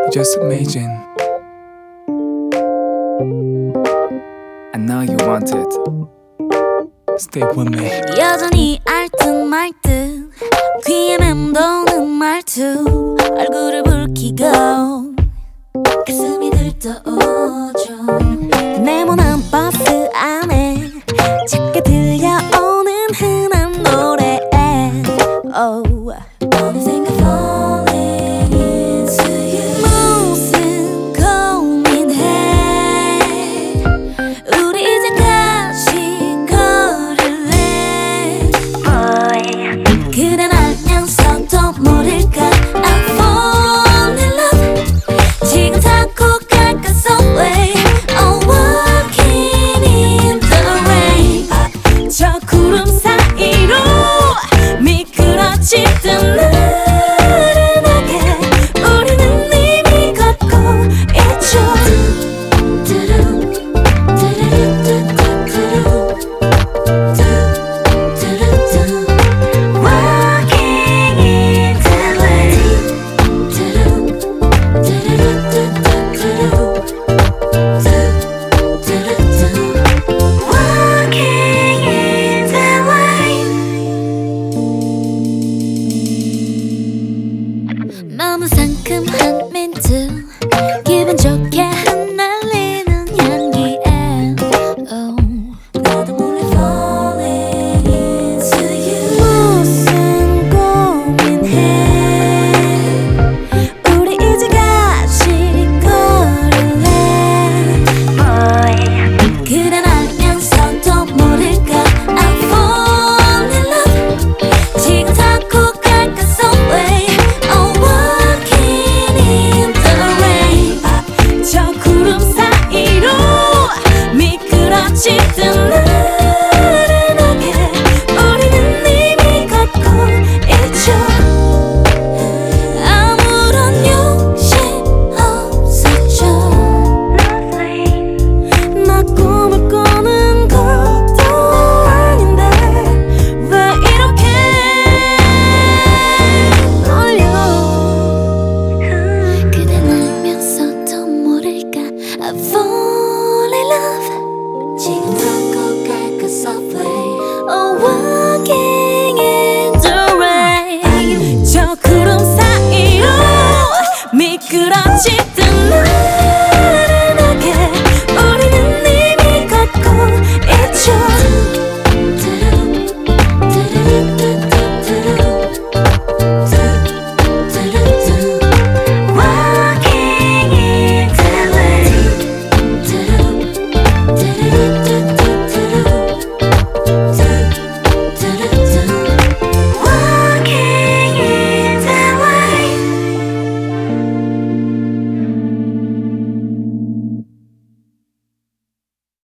Just imagine. I know you want it. Stay with me. 여전히 알듯 말듯 귀에 맴도는 말투 얼굴을 붉히고 가슴이 들떠오죠. 네모난 버스 안에 작게 들려오는 흔한 노래 어느샌가 falling into you. 무슨 고민해 우리 이제 같이 걸을래 boy. 그래 알면서도 모를까 I'm falling in love. 지금 타고 갈까 somewhere I'm walking in the rain. 저 구름 사이로 미끄러지던 나른하게 우리는 이미 걷고 있죠. Walking in the rain. Walking in the rain. 너무 상큼한 멘트 기분